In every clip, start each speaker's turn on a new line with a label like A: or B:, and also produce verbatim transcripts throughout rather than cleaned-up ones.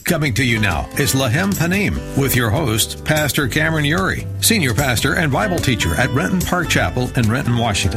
A: Coming to you now is Lahem Panim with your host, Pastor Cameron Uri, Senior Pastor and Bible Teacher at Renton Park Chapel in Renton, Washington.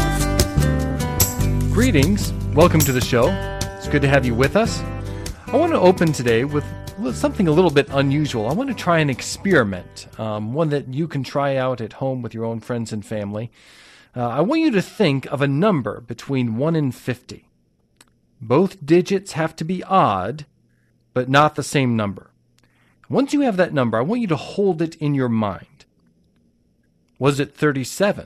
B: Greetings. Welcome to the show. It's good to have you with us. I want to open today with something a little bit unusual. I want to try an experiment, um, one that you can try out at home with your own friends and family. Uh, I want you to think of a number between one and fifty. Both digits have to be odd, but not the same number. Once you have that number, I want you to hold it in your mind. Was it thirty-seven?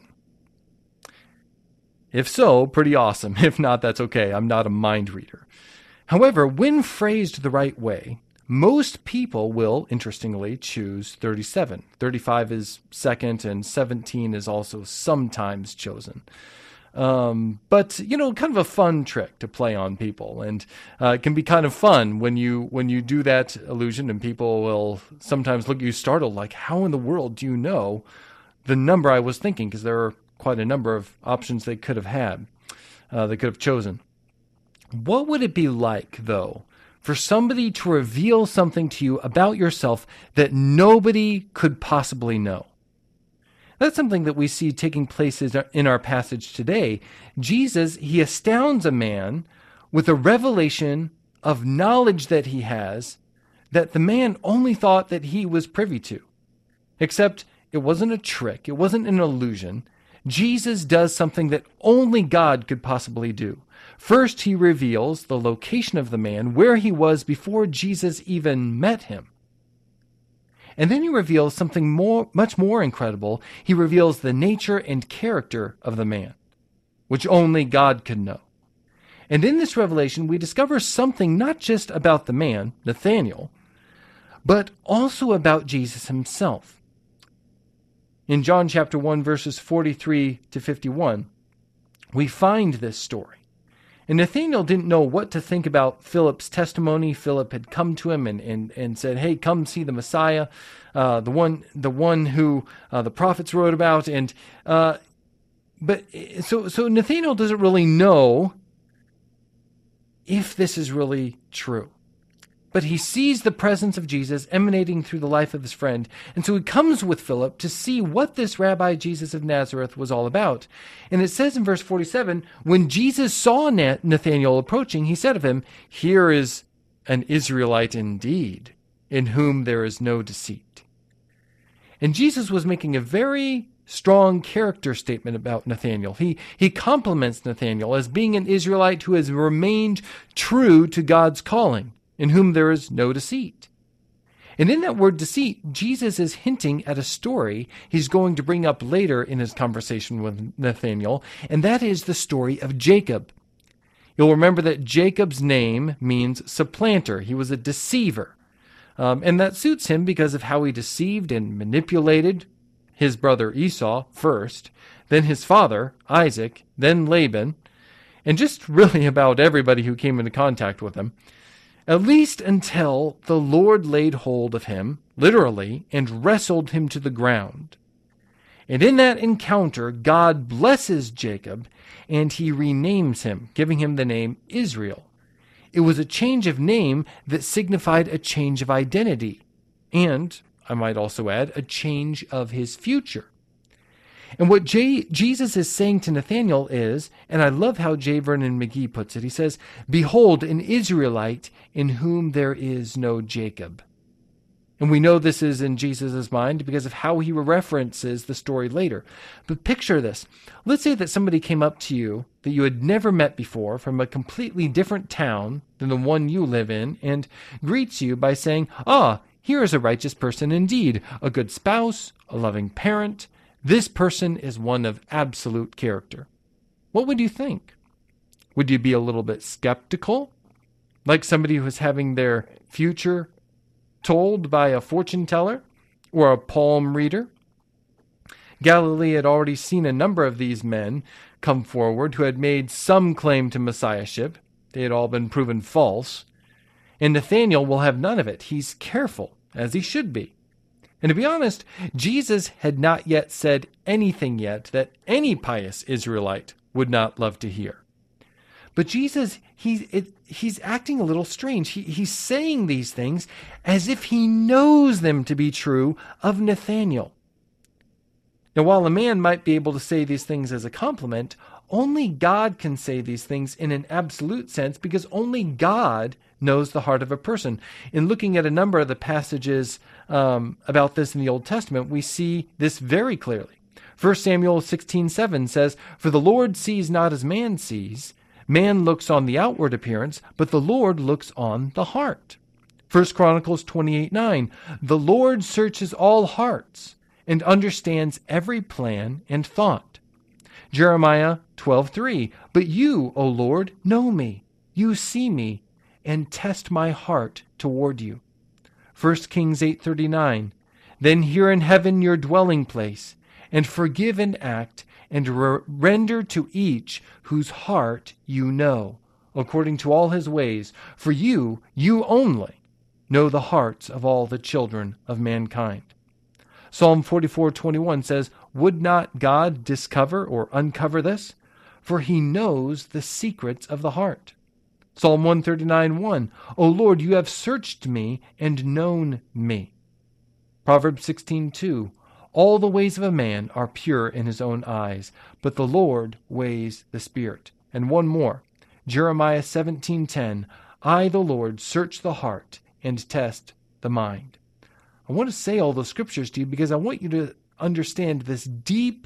B: If so, pretty awesome. If not, that's okay. I'm not a mind reader. However, when phrased the right way, most people will, interestingly, choose thirty-seven. thirty-five is second, and seventeen is also sometimes chosen. Um, but, you know, kind of a fun trick to play on people. And uh, it can be kind of fun when you when you do that illusion, and people will sometimes look at you startled, like, how in the world do you know the number I was thinking? Because there are quite a number of options they could have had, uh, they could have chosen. What would it be like, though, for somebody to reveal something to you about yourself that nobody could possibly know? That's something that we see taking place in our passage today. Jesus, he astounds a man with a revelation of knowledge that he has that the man only thought that he was privy to. Except it wasn't a trick. It wasn't an illusion. Jesus does something that only God could possibly do. First, he reveals the location of the man, where he was before Jesus even met him. And then he reveals something more, much more incredible. He reveals the nature and character of the man, which only God could know. And in this revelation, we discover something not just about the man, Nathanael, but also about Jesus himself. In John chapter one, verses forty-three to fifty-one, we find this story. And Nathanael didn't know what to think about Philip's testimony. Philip had come to him and, and, and said, hey, come see the Messiah, uh, the one the one who uh, the prophets wrote about. And uh, but so so Nathanael doesn't really know if this is really true. But he sees the presence of Jesus emanating through the life of his friend. And so he comes with Philip to see what this Rabbi Jesus of Nazareth was all about. And it says in verse forty-seven, when Jesus saw Nathanael approaching, he said of him, here is an Israelite indeed, in whom there is no deceit. And Jesus was making a very strong character statement about Nathanael. He, he compliments Nathanael as being an Israelite who has remained true to God's calling, in whom there is no deceit. And in that word deceit, Jesus is hinting at a story he's going to bring up later in his conversation with Nathanael, and that is the story of Jacob. You'll remember that Jacob's name means supplanter. He was a deceiver. Um, and that suits him because of how he deceived and manipulated his brother Esau first, then his father, Isaac, then Laban, and just really about everybody who came into contact with him. At least until the Lord laid hold of him, literally, and wrestled him to the ground. And in that encounter, God blesses Jacob, and he renames him, giving him the name Israel. It was a change of name that signified a change of identity, and, I might also add, a change of his future. And what J- Jesus is saying to Nathanael is, and I love how J. Vernon McGee puts it, he says, behold, an Israelite in whom there is no Jacob. And we know this is in Jesus' mind because of how he references the story later. But picture this. Let's say that somebody came up to you that you had never met before from a completely different town than the one you live in and greets you by saying, ah, here is a righteous person indeed, a good spouse, a loving parent. This person is one of absolute character. What would you think? Would you be a little bit skeptical? Like somebody who is having their future told by a fortune teller or a palm reader? Galilee had already seen a number of these men come forward who had made some claim to messiahship. They had all been proven false. And Nathanael will have none of it. He's careful, as he should be. And to be honest, Jesus had not yet said anything yet that any pious Israelite would not love to hear. But Jesus, he, it, he's acting a little strange. He, he's saying these things as if he knows them to be true of Nathanael. Now, while a man might be able to say these things as a compliment, only God can say these things in an absolute sense, because only God knows the heart of a person. In looking at a number of the passages um, about this in the Old Testament, we see this very clearly. First Samuel sixteen seven says, "For the Lord sees not as man sees. Man looks on the outward appearance, but the Lord looks on the heart." First Chronicles twenty-eight nine, "The Lord searches all hearts and understands every plan and thought." Jeremiah twelve three, "But you, O Lord, know me. You see me and test my heart toward you." First Kings eight thirty-nine, "Then hear in heaven your dwelling place, and forgive an act, and re- render to each whose heart you know, according to all his ways. For you, you only, know the hearts of all the children of mankind." Psalm forty-four twenty-one says, "Would not God discover or uncover this? For he knows the secrets of the heart." Psalm one thirty-nine one, "O Lord, you have searched me and known me." Proverbs sixteen two, "All the ways of a man are pure in his own eyes, but the Lord weighs the spirit." And one more, Jeremiah seventeen ten, "I, the Lord, search the heart and test the mind." I want to say all those scriptures to you because I want you to understand this deep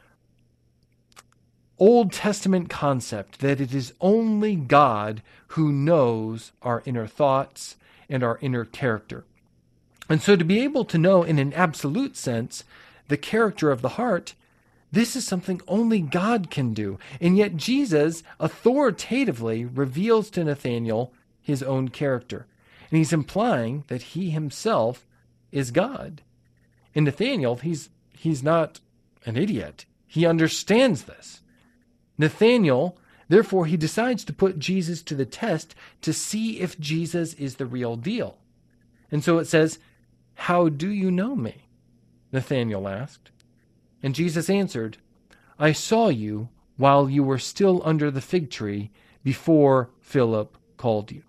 B: Old Testament concept that it is only God who knows our inner thoughts and our inner character. And so to be able to know in an absolute sense the character of the heart, this is something only God can do. And yet Jesus authoritatively reveals to Nathanael his own character. And he's implying that he himself is God. And Nathanael, he's he's not an idiot. He understands this. Nathanael, therefore, he decides to put Jesus to the test to see if Jesus is the real deal. And so it says, "How do you know me?" Nathanael asked. And Jesus answered, "I saw you while you were still under the fig tree before Philip called you."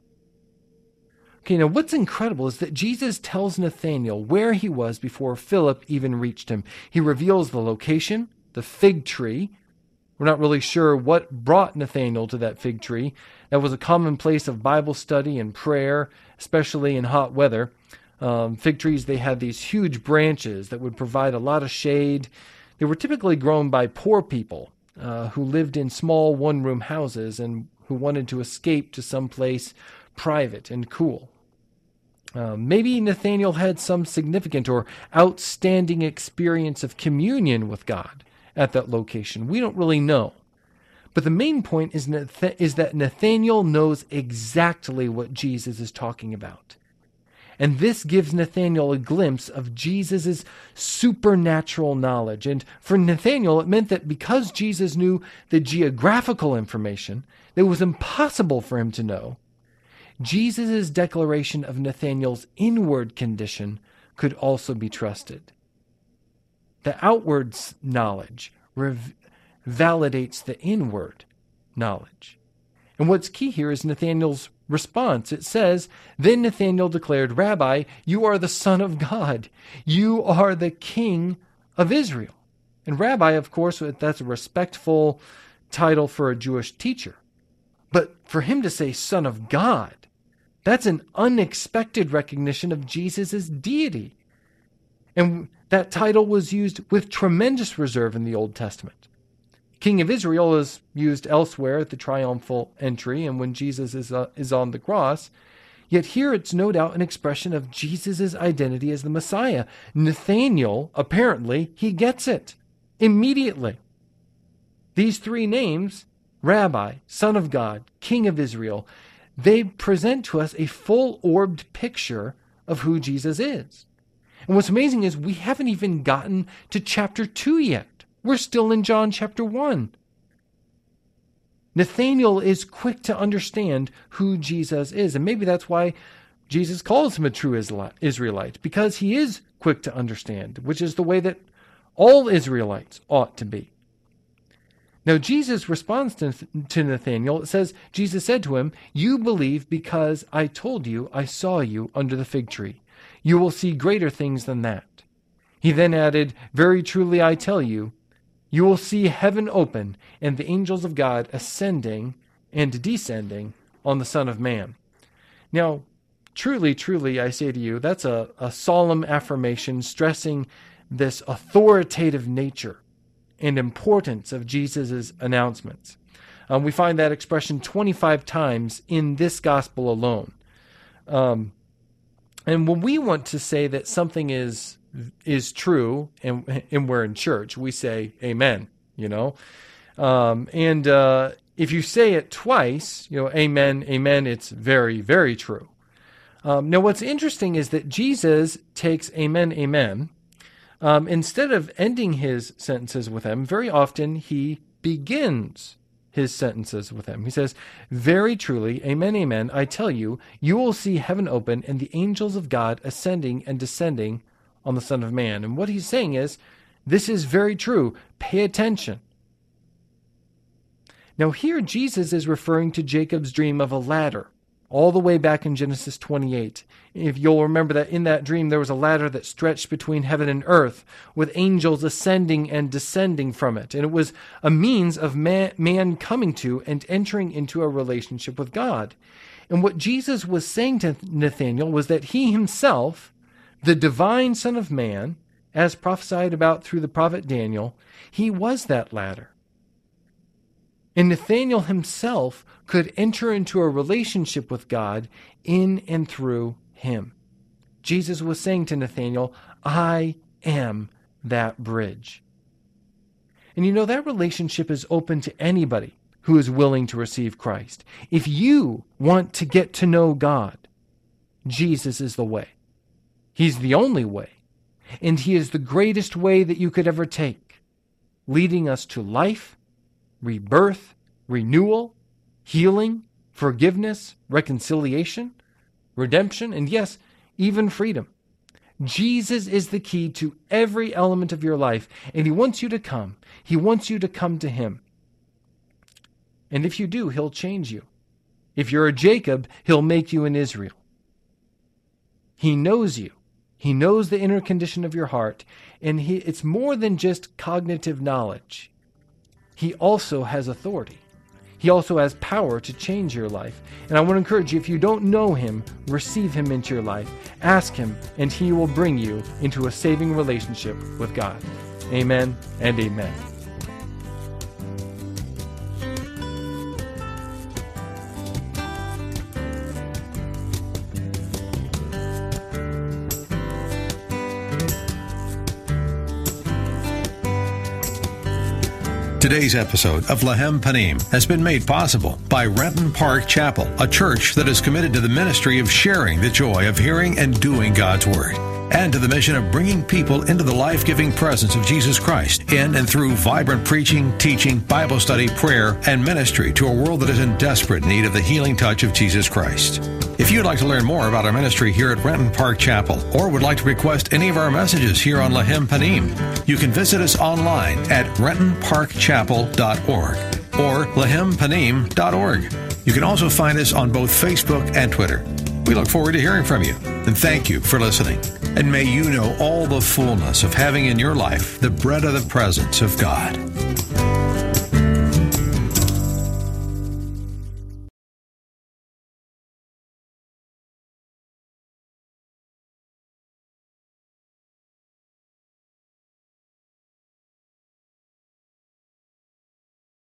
B: Okay, now what's incredible is that Jesus tells Nathanael where he was before Philip even reached him. He reveals the location, the fig tree. We're not really sure what brought Nathanael to that fig tree. That was a common place of Bible study and prayer, especially in hot weather. Um, fig trees, they had these huge branches that would provide a lot of shade. They were typically grown by poor people uh, who lived in small one-room houses and who wanted to escape to some place private and cool. Uh, maybe Nathanael had some significant or outstanding experience of communion with God at that location. We don't really know. But the main point is, Nath- is that Nathanael knows exactly what Jesus is talking about. And this gives Nathanael a glimpse of Jesus' supernatural knowledge. And for Nathanael, it meant that because Jesus knew the geographical information that was impossible for him to know, Jesus' declaration of Nathanael's inward condition could also be trusted. The outward knowledge rev- validates the inward knowledge. And what's key here is Nathanael's response. It says, "Then Nathanael declared, 'Rabbi, you are the Son of God. You are the King of Israel.'" And Rabbi, of course, that's a respectful title for a Jewish teacher. But for him to say Son of God, that's an unexpected recognition of Jesus' deity. And that title was used with tremendous reserve in the Old Testament. King of Israel is used elsewhere at the triumphal entry and when Jesus is, uh, is on the cross. Yet here it's no doubt an expression of Jesus' identity as the Messiah. Nathanael, apparently, he gets it immediately. These three names, Rabbi, Son of God, King of Israel, they present to us a full-orbed picture of who Jesus is. And what's amazing is we haven't even gotten to chapter two yet. We're still in John chapter one. Nathanael is quick to understand who Jesus is. And maybe that's why Jesus calls him a true Israelite, because he is quick to understand, which is the way that all Israelites ought to be. Now, Jesus responds to, to Nathanael. It says, Jesus said to him, "You believe because I told you I saw you under the fig tree. You will see greater things than that." He then added, "Very truly I tell you, you will see heaven open and the angels of God ascending and descending on the Son of Man." Now, truly, truly, I say to you, that's a, a solemn affirmation stressing this authoritative nature and importance of Jesus' announcements. Um, we find that expression twenty-five times in this gospel alone. Um, and when we want to say that something is is true and, and we're in church, we say amen, you know. Um, and uh, if you say it twice, you know, amen, amen, it's very, very true. Um, now, what's interesting is that Jesus takes amen, amen. Um, instead of ending his sentences with them, very often he begins his sentences with them. He says, "Very truly, amen, amen, I tell you, you will see heaven open and the angels of God ascending and descending on the Son of Man." And what he's saying is, this is very true. Pay attention. Now here Jesus is referring to Jacob's dream of a ladder, all the way back in Genesis twenty-eight. If you'll remember that in that dream there was a ladder that stretched between heaven and earth, with angels ascending and descending from it. And it was a means of man, man coming to and entering into a relationship with God. And what Jesus was saying to Nathanael was that he himself, the divine Son of Man, as prophesied about through the prophet Daniel, he was that ladder. And Nathanael himself could enter into a relationship with God in and through him. Jesus was saying to Nathanael, "I am that bridge." And you know, that relationship is open to anybody who is willing to receive Christ. If you want to get to know God, Jesus is the way. He's the only way. And he is the greatest way that you could ever take, leading us to life, rebirth, renewal, healing, forgiveness, reconciliation, redemption, and yes, even freedom. Jesus is the key to every element of your life, and he wants you to come. He wants you to come to him. And if you do, he'll change you. If you're a Jacob, he'll make you an Israel. He knows you. He knows the inner condition of your heart, and he, it's more than just cognitive knowledge. He also has authority. He also has power to change your life. And I want to encourage you, if you don't know him, receive him into your life. Ask him, and he will bring you into a saving relationship with God. Amen and amen.
A: Today's episode of Lahem Panim has been made possible by Renton Park Chapel, a church that is committed to the ministry of sharing the joy of hearing and doing God's Word, and to the mission of bringing people into the life-giving presence of Jesus Christ in and through vibrant preaching, teaching, Bible study, prayer, and ministry to a world that is in desperate need of the healing touch of Jesus Christ. If you'd like to learn more about our ministry here at Renton Park Chapel, or would like to request any of our messages here on Lahem Panim, you can visit us online at renton park chapel dot org or lahem panim dot org. You can also find us on both Facebook and Twitter. We look forward to hearing from you, and thank you for listening. And may you know all the fullness of having in your life the bread of the presence of God.